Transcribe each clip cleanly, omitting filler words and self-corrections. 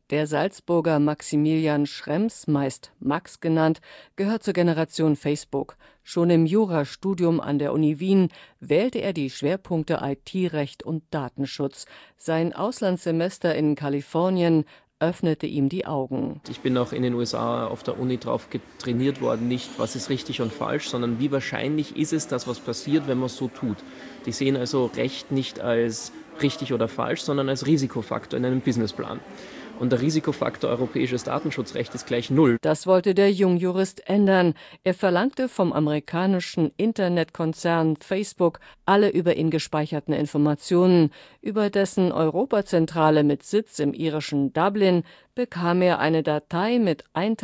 Der Salzburger Maximilian Schrems, meist Max genannt, gehört zur Generation Facebook. Schon im Jurastudium an der Uni Wien wählte er die Schwerpunkte IT-Recht und Datenschutz. Sein Auslandssemester in Kalifornien öffnete ihm die Augen. Ich bin auch in den USA auf der Uni drauf trainiert worden, nicht was ist richtig und falsch, sondern wie wahrscheinlich ist es, dass was passiert, wenn man es so tut. Die sehen also Recht nicht als richtig oder falsch, sondern als Risikofaktor in einem Businessplan. Und der Risikofaktor europäisches Datenschutzrecht ist gleich 0. Das wollte der Jungjurist ändern. Er verlangte vom amerikanischen Internetkonzern Facebook alle über ihn gespeicherten Informationen. Über dessen Europazentrale mit Sitz im irischen Dublin bekam er eine Datei mit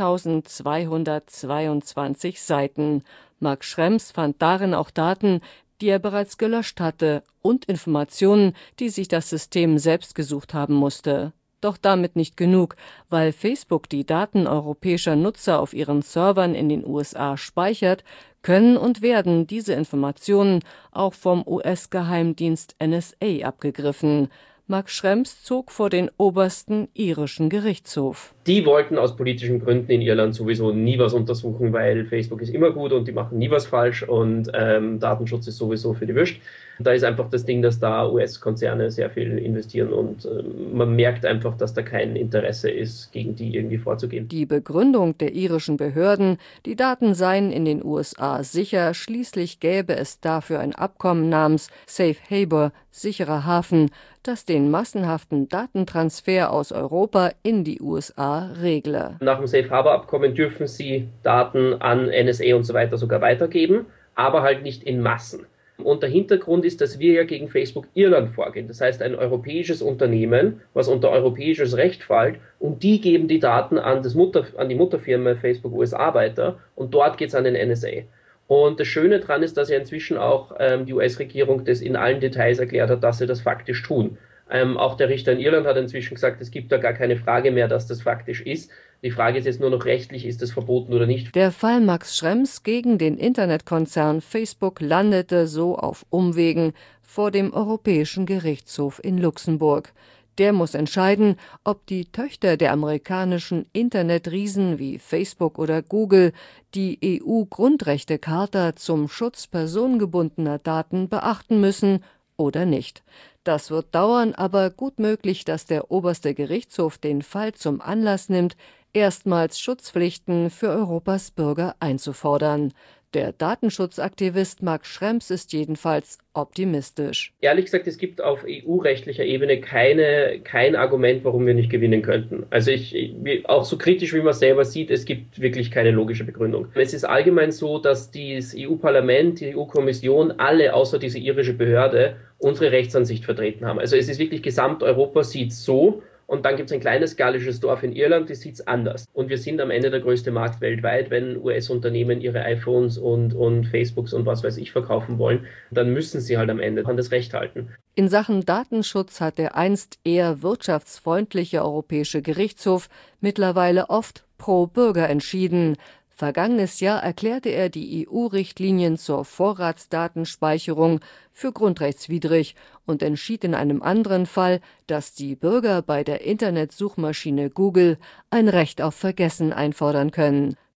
1222 Seiten. Max Schrems fand darin auch Daten, die er bereits gelöscht hatte, und Informationen, die sich das System selbst gesucht haben musste. Doch damit nicht genug, weil Facebook die Daten europäischer Nutzer auf ihren Servern in den USA speichert, können und werden diese Informationen auch vom US-Geheimdienst NSA abgegriffen. Max Schrems zog vor den obersten irischen Gerichtshof. Die wollten aus politischen Gründen in Irland sowieso nie was untersuchen, weil Facebook ist immer gut und die machen nie was falsch und Datenschutz ist sowieso für die Wüst. Da ist einfach das Ding, dass da US-Konzerne sehr viel investieren und man merkt einfach, dass da kein Interesse ist, gegen die irgendwie vorzugehen. Die Begründung der irischen Behörden, die Daten seien in den USA sicher, schließlich gäbe es dafür ein Abkommen namens Safe Harbor, sicherer Hafen, das den massenhaften Datentransfer aus Europa in die USA regle. Nach dem Safe Harbor Abkommen dürfen sie Daten an NSA und so weiter sogar weitergeben, aber halt nicht in Massen. Und der Hintergrund ist, dass wir ja gegen Facebook Irland vorgehen. Das heißt, ein europäisches Unternehmen, was unter europäisches Recht fällt, und die geben die Daten an die Mutterfirma Facebook USA weiter und dort geht es an den NSA. Und das Schöne daran ist, dass ja inzwischen auch die US-Regierung das in allen Details erklärt hat, dass sie das faktisch tun. Auch der Richter in Irland hat inzwischen gesagt, es gibt da gar keine Frage mehr, dass das faktisch ist. Die Frage ist jetzt nur noch rechtlich, ist das verboten oder nicht. Der Fall Max Schrems gegen den Internetkonzern Facebook landete so auf Umwegen vor dem Europäischen Gerichtshof in Luxemburg. Der muss entscheiden, ob die Töchter der amerikanischen Internetriesen wie Facebook oder Google die EU-Grundrechtecharta zum Schutz personengebundener Daten beachten müssen oder nicht. Das wird dauern, aber gut möglich, dass der oberste Gerichtshof den Fall zum Anlass nimmt, erstmals Schutzpflichten für Europas Bürger einzufordern. Der Datenschutzaktivist Max Schrems ist jedenfalls optimistisch. Ehrlich gesagt, es gibt auf EU-rechtlicher Ebene kein Argument, warum wir nicht gewinnen könnten. Also auch so kritisch, wie man es selber sieht, es gibt wirklich keine logische Begründung. Es ist allgemein so, dass das EU-Parlament, die EU-Kommission, alle außer diese irische Behörde unsere Rechtsansicht vertreten haben. Also es ist wirklich Gesamteuropa sieht so. Und dann gibt es ein kleines gallisches Dorf in Irland, die sieht es anders. Und wir sind am Ende der größte Markt weltweit. Wenn US-Unternehmen ihre iPhones und Facebooks und was weiß ich verkaufen wollen, dann müssen sie halt am Ende an das Recht halten. In Sachen Datenschutz hat der einst eher wirtschaftsfreundliche Europäische Gerichtshof mittlerweile oft pro Bürger entschieden. Vergangenes Jahr erklärte er die EU-Richtlinien zur Vorratsdatenspeicherung für grundrechtswidrig und entschied in einem anderen Fall, dass die Bürger bei der Internetsuchmaschine Google ein Recht auf Vergessen einfordern können.